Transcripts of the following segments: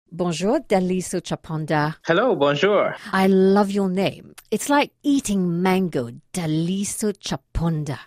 Bonjour, Daliso Chaponda. Hello, bonjour. I love your name. It's like eating mango, Daliso Chaponda.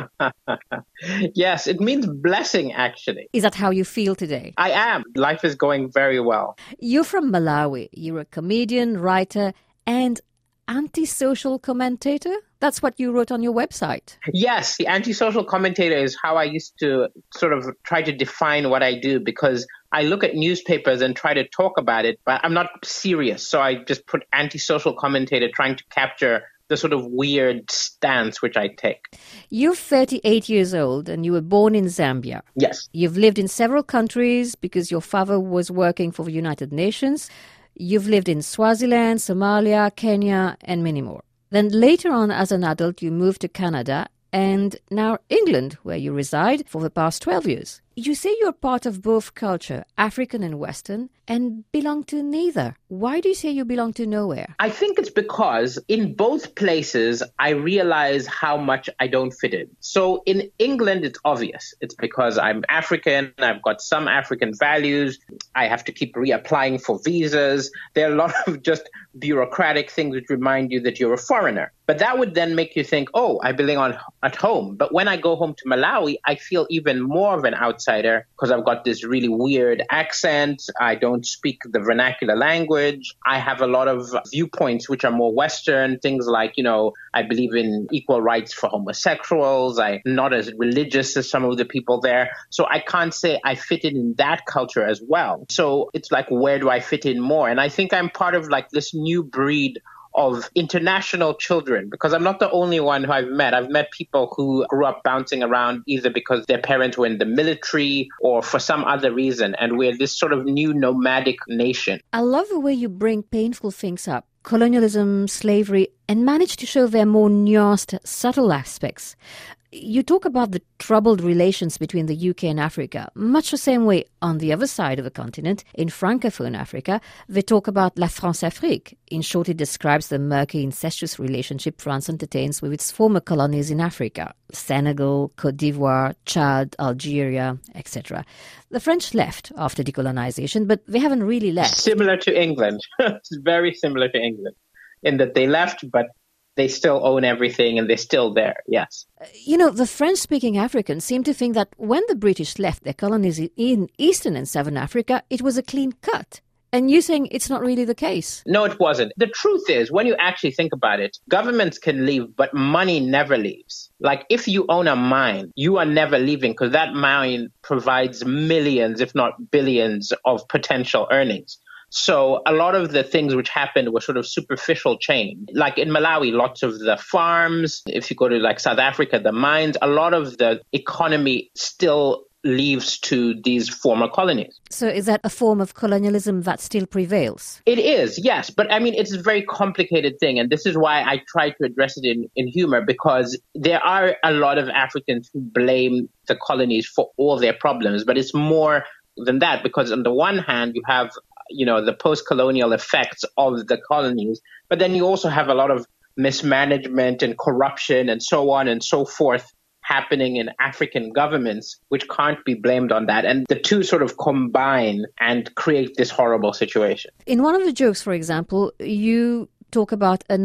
Yes, it means blessing, actually. Is that how you feel today? I am. Life is going very well. You're from Malawi. You're a comedian, writer, and antisocial commentator? That's what you wrote on your website. Yes, the antisocial commentator is how I used to sort of try to define what I do, because I look at newspapers and try to talk about it, but I'm not serious. So I just put antisocial commentator, trying to capture the sort of weird stance which I take. You're 38 years old and you were born in Zambia. Yes. You've lived in several countries because your father was working for the United Nations. You've lived in Swaziland, Somalia, Kenya, and many more. Then later on, as an adult, you moved to Canada and now England, where you reside for the past 12 years. You say you're part of both culture, African and Western, and belong to neither. Why do you say you belong to nowhere? I think it's because in both places, I realize how much I don't fit in. So in England, it's obvious. It's because I'm African. I've got some African values. I have to keep reapplying for visas. There are a lot of just bureaucratic things which remind you that you're a foreigner. But that would then make you think, oh, I belong at home. But when I go home to Malawi, I feel even more of an outsider because I've got this really weird accent. I don't speak the vernacular language. I have a lot of viewpoints which are more Western, things like, I believe in equal rights for homosexuals. I'm not as religious as some of the people there. So I can't say I fit in that culture as well. So it's like, where do I fit in more? And I think I'm part of like this new breed of international children, because I'm not the only one who I've met. I've met people who grew up bouncing around either because their parents were in the military or for some other reason. And we're this sort of new nomadic nation. I love the way you bring painful things up, colonialism, slavery, and manage to show their more nuanced, subtle aspects. You talk about the troubled relations between the UK and Africa, much the same way on the other side of the continent, in Francophone Africa, they talk about La France-Afrique. In short, it describes the murky, incestuous relationship France entertains with its former colonies in Africa, Senegal, Côte d'Ivoire, Chad, Algeria, etc. The French left after decolonization, but they haven't really left. Similar to England. It's very similar to England in that they left, but they still own everything and they're still there, yes. The French-speaking Africans seem to think that when the British left their colonies in Eastern and Southern Africa, it was a clean cut. And you're saying it's not really the case? No, it wasn't. The truth is, when you actually think about it, governments can leave, but money never leaves. Like if you own a mine, you are never leaving because that mine provides millions, if not billions, of potential earnings. So a lot of the things which happened were sort of superficial change. Like in Malawi, lots of the farms, if you go to like South Africa, the mines, a lot of the economy still leaves to these former colonies. So is that a form of colonialism that still prevails? It is, yes. But I mean, it's a very complicated thing. And this is why I try to address it in humor, because there are a lot of Africans who blame the colonies for all their problems. But it's more than that, because on the one hand, you have the post-colonial effects of the colonies. But then you also have a lot of mismanagement and corruption and so on and so forth happening in African governments, which can't be blamed on that. And the two sort of combine and create this horrible situation. In one of the jokes, for example, you talk about a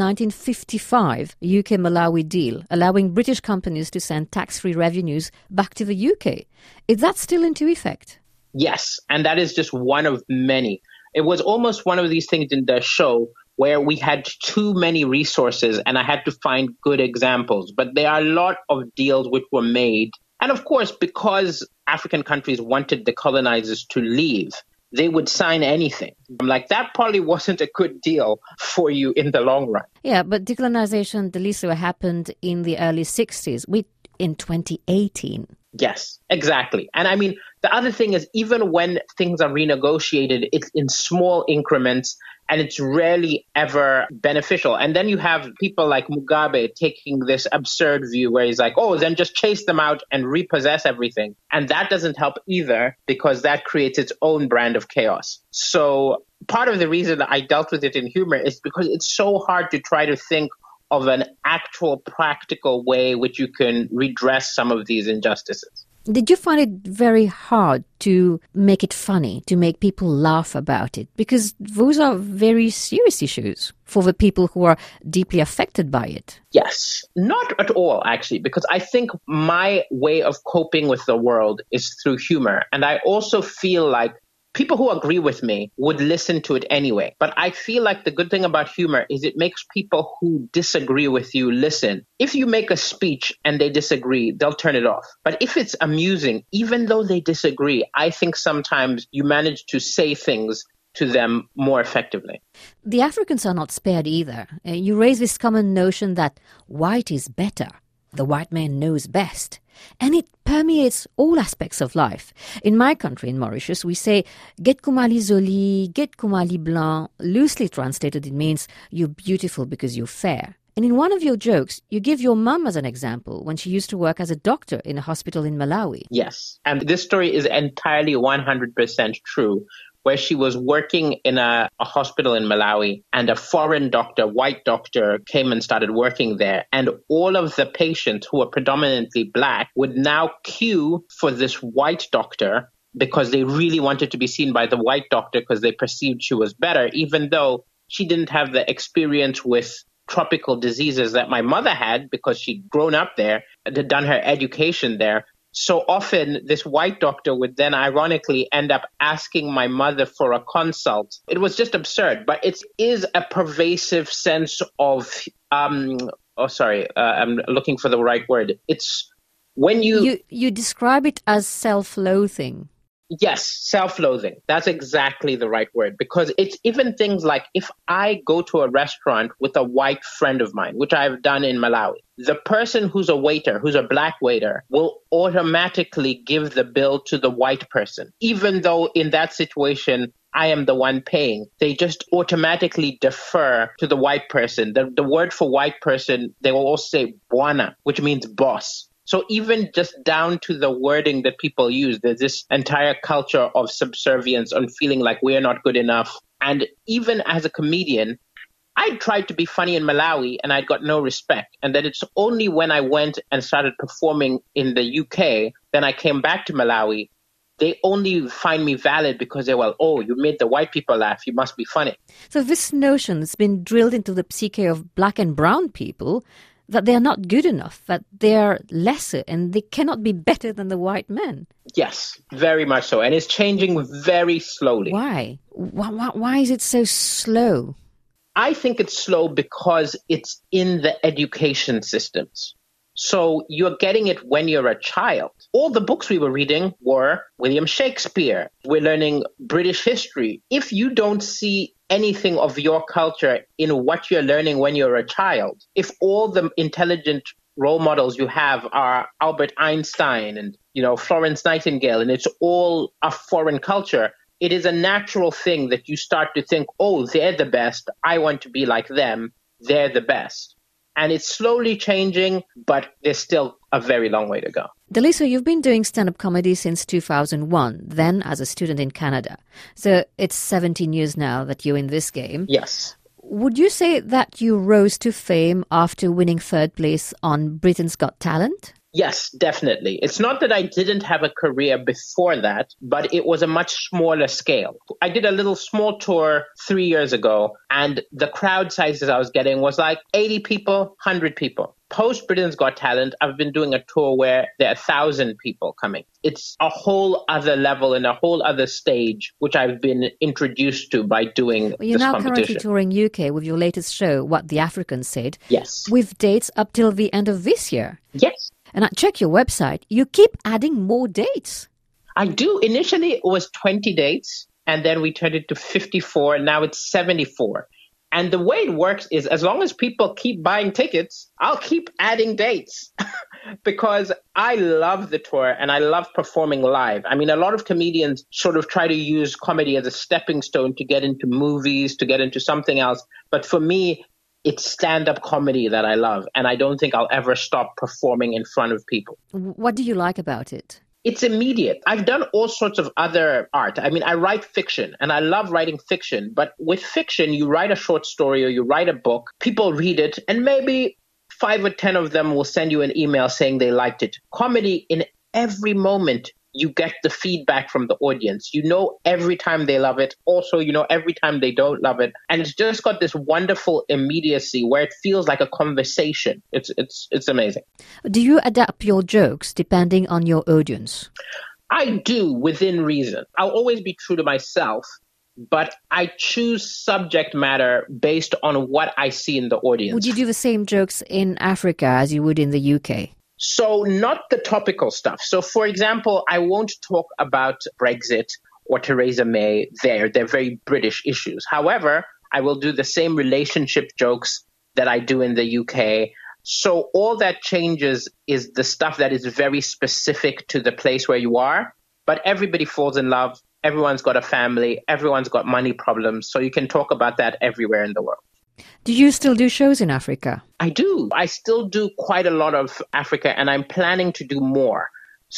1955 UK-Malawi deal allowing British companies to send tax-free revenues back to the UK. Is that still into effect? Yes, and that is just one of many. It was almost one of these things in the show where we had too many resources and I had to find good examples. But there are a lot of deals which were made. And of course, because African countries wanted the colonizers to leave, they would sign anything. I'm like, that probably wasn't a good deal for you in the long run. Yeah, but decolonization, Daliso, happened in the early 60s, in 2018. Yes, exactly. And I mean, the other thing is, even when things are renegotiated, it's in small increments and it's rarely ever beneficial. And then you have people like Mugabe taking this absurd view where he's like, oh, then just chase them out and repossess everything. And that doesn't help either, because that creates its own brand of chaos. So part of the reason that I dealt with it in humor is because it's so hard to try to think of an actual practical way which you can redress some of these injustices. Did you find it very hard to make it funny, to make people laugh about it? Because those are very serious issues for the people who are deeply affected by it. Yes, not at all, actually, because I think my way of coping with the world is through humor. And I also feel like people who agree with me would listen to it anyway. But I feel like the good thing about humor is it makes people who disagree with you listen. If you make a speech and they disagree, they'll turn it off. But if it's amusing, even though they disagree, I think sometimes you manage to say things to them more effectively. The Africans are not spared either. You raise this common notion that white is better. The white man knows best. And it permeates all aspects of life. In my country, in Mauritius, we say, get kumali zoli, get kumali blanc. Loosely translated, it means you're beautiful because you're fair. And in one of your jokes, you give your mum as an example when she used to work as a doctor in a hospital in Malawi. Yes. And this story is entirely 100% true, where she was working in a hospital in Malawi, and a foreign doctor, white doctor, came and started working there. And all of the patients who were predominantly black would now queue for this white doctor because they really wanted to be seen by the white doctor because they perceived she was better, even though she didn't have the experience with tropical diseases that my mother had because she'd grown up there and had done her education there. So often this white doctor would then ironically end up asking my mother for a consult. It was just absurd, but it is a pervasive sense of, I'm looking for the right word. It's when You describe it as self-loathing. Yes, self-loathing. That's exactly the right word, because it's even things like if I go to a restaurant with a white friend of mine, which I've done in Malawi, the person who's a waiter, who's a black waiter, will automatically give the bill to the white person, even though in that situation, I am the one paying. They just automatically defer to the white person. The word for white person, they will also say bwana, which means boss. So even just down to the wording that people use, there's this entire culture of subservience on feeling like we're not good enough. And even as a comedian, I tried to be funny in Malawi and I got no respect. And then it's only when I went and started performing in the UK, then I came back to Malawi. They only find me valid because they were, oh, you made the white people laugh. You must be funny. So this notion has been drilled into the psyche of black and brown people that they are not good enough, that they are lesser and they cannot be better than the white men. Yes, very much so. And it's changing very slowly. Why? Why is it so slow? I think it's slow because it's in the education systems. So you're getting it when you're a child. All the books we were reading were William Shakespeare. We're learning British history. If you don't see anything of your culture in what you're learning when you're a child, if all the intelligent role models you have are Albert Einstein and, Florence Nightingale, and it's all a foreign culture, it is a natural thing that you start to think, oh, they're the best. I want to be like them. They're the best. And it's slowly changing, but there's still a very long way to go. Daliso, you've been doing stand-up comedy since 2001, then as a student in Canada. So it's 17 years now that you're in this game. Yes. Would you say that you rose to fame after winning third place on Britain's Got Talent? Yes, definitely. It's not that I didn't have a career before that, but it was a much smaller scale. I did a little small tour 3 years ago, and the crowd sizes I was getting was like 80 people, 100 people. Post Britain's Got Talent, I've been doing a tour where there are 1,000 people coming. It's a whole other level and a whole other stage, which I've been introduced to by doing this competition. You're now currently touring UK with your latest show, What the Africans Said. Yes. With dates up till the end of this year. Yes. And I check your website, you keep adding more dates. I do. Initially, it was 20 dates, and then we turned it to 54, and now it's 74. And the way it works is as long as people keep buying tickets, I'll keep adding dates because I love the tour and I love performing live. I mean, a lot of comedians sort of try to use comedy as a stepping stone to get into movies, to get into something else. But for me, it's stand-up comedy that I love, and I don't think I'll ever stop performing in front of people. What do you like about it? It's immediate. I've done all sorts of other art. I mean, I write fiction, and I love writing fiction. But with fiction, you write a short story or you write a book, people read it, and maybe 5 or 10 of them will send you an email saying they liked it. Comedy, in every moment you get the feedback from the audience. You know every time they love it. Also, you know every time they don't love it. And it's just got this wonderful immediacy where it feels like a conversation. It's amazing. Do you adapt your jokes depending on your audience? I do, within reason. I'll always be true to myself, but I choose subject matter based on what I see in the audience. Would you do the same jokes in Africa as you would in the UK? So not the topical stuff. So, for example, I won't talk about Brexit or Theresa May there. They're very British issues. However, I will do the same relationship jokes that I do in the UK. So all that changes is the stuff that is very specific to the place where you are. But everybody falls in love. Everyone's got a family. Everyone's got money problems. So you can talk about that everywhere in the world. Do you still do shows in Africa? I do. I still do quite a lot of Africa, and I'm planning to do more.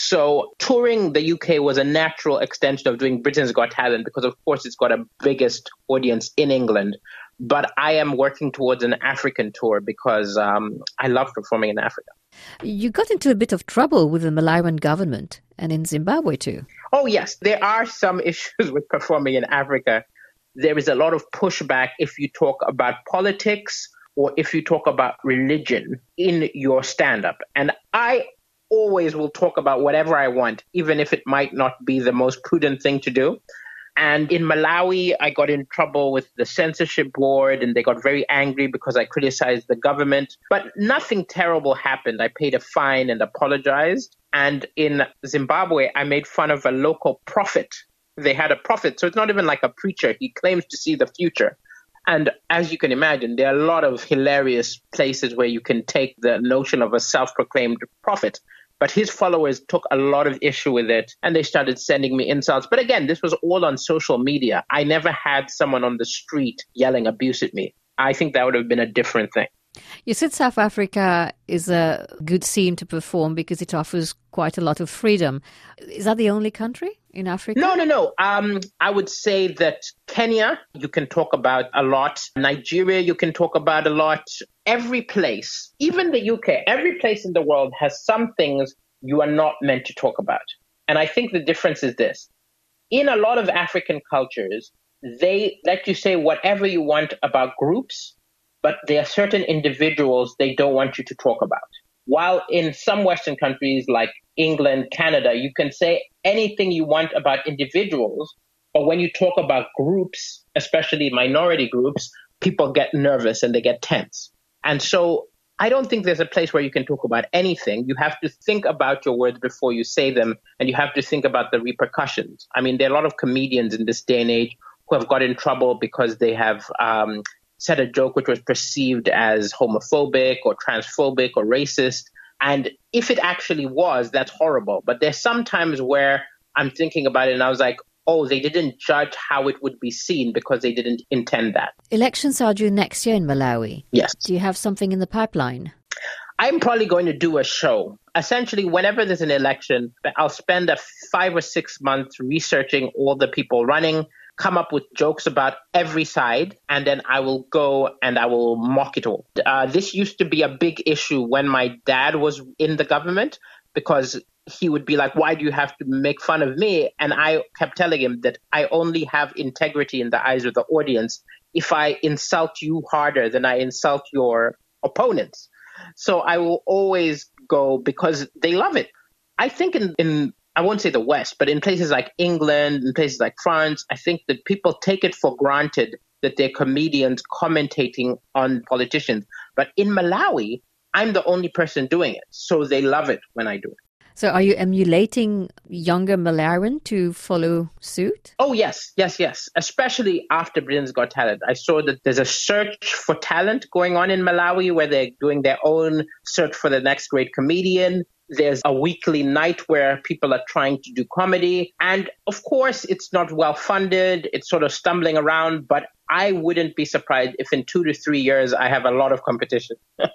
So touring the UK was a natural extension of doing Britain's Got Talent because, of course, it's got a biggest audience in England. But I am working towards an African tour because I love performing in Africa. You got into a bit of trouble with the Malawian government and in Zimbabwe too. Oh, yes. There are some issues with performing in Africa. There is a lot of pushback if you talk about politics or if you talk about religion in your stand-up. And I always will talk about whatever I want, even if it might not be the most prudent thing to do. And in Malawi, I got in trouble with the censorship board and they got very angry because I criticized the government. But nothing terrible happened. I paid a fine and apologized. And in Zimbabwe, I made fun of a local prophet. They had a prophet, so it's not even like a preacher. He claims to see the future. And as you can imagine, there are a lot of hilarious places where you can take the notion of a self-proclaimed prophet. But his followers took a lot of issue with it and they started sending me insults. But again, this was all on social media. I never had someone on the street yelling abuse at me. I think that would have been a different thing. You said South Africa is a good scene to perform because it offers quite a lot of freedom. Is that the only country in Africa? No. I would say that Kenya, you can talk about a lot. Nigeria, you can talk about a lot. Every place, even the UK, every place in the world has some things you are not meant to talk about. And I think the difference is this. In a lot of African cultures, they let you say whatever you want about groups, but there are certain individuals they don't want you to talk about. While in some Western countries like England, Canada, you can say anything you want about individuals, but when you talk about groups, especially minority groups, people get nervous and they get tense. And so I don't think there's a place where you can talk about anything. You have to think about your words before you say them, and you have to think about the repercussions. I mean, there are a lot of comedians in this day and age who have got in trouble because they have said a joke which was perceived as homophobic or transphobic or racist. And if it actually was, that's horrible. But there's some times where I'm thinking about it and I was like, oh, they didn't judge how it would be seen because they didn't intend that. Elections are due next year in Malawi. Yes. Do you have something in the pipeline? I'm probably going to do a show. Essentially, whenever there's an election, I'll spend 5 or 6 months researching all the people running, come up with jokes about every side, and then I will go and I will mock it all. This used to be a big issue when my dad was in the government because he would be like, why do you have to make fun of me? And I kept telling him that I only have integrity in the eyes of the audience if I insult you harder than I insult your opponents. So I will always go because they love it. I think in I won't say the West, but in places like England, in places like France, I think that people take it for granted that they're comedians commentating on politicians. But in Malawi, I'm the only person doing it. So they love it when I do it. So are you emulating younger Malawian to follow suit? Oh, yes. Especially after Britain's Got Talent. I saw that there's a search for talent going on in Malawi where they're doing their own search for the next great comedian. There's a weekly night where people are trying to do comedy. And of course, it's not well funded. It's sort of stumbling around. But I wouldn't be surprised if in 2 to 3 years, I have a lot of competition.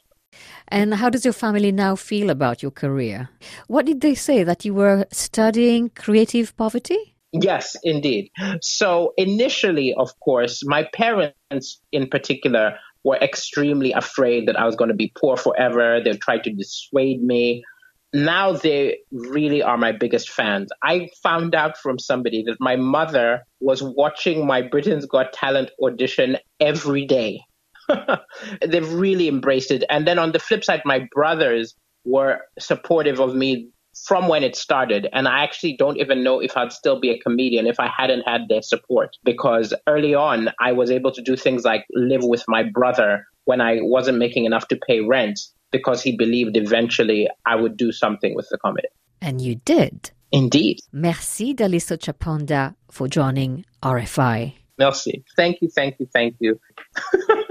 And how does your family now feel about your career? What did they say, that you were studying creative poverty? Yes, indeed. So initially, of course, my parents in particular were extremely afraid that I was going to be poor forever. They tried to dissuade me. now they really are my biggest fans. I found out from somebody that my mother was watching my Britain's Got Talent audition every day. They've really embraced it. And then on the flip side, my brothers were supportive of me from when it started. And I actually don't even know if I'd still be a comedian if I hadn't had their support, because early on, I was able to do things like live with my brother when I wasn't making enough to pay rent, because he believed eventually I would do something with the comedy. And you did. Indeed. Merci, Daliso Chaponda, for joining RFI. Merci. Thank you.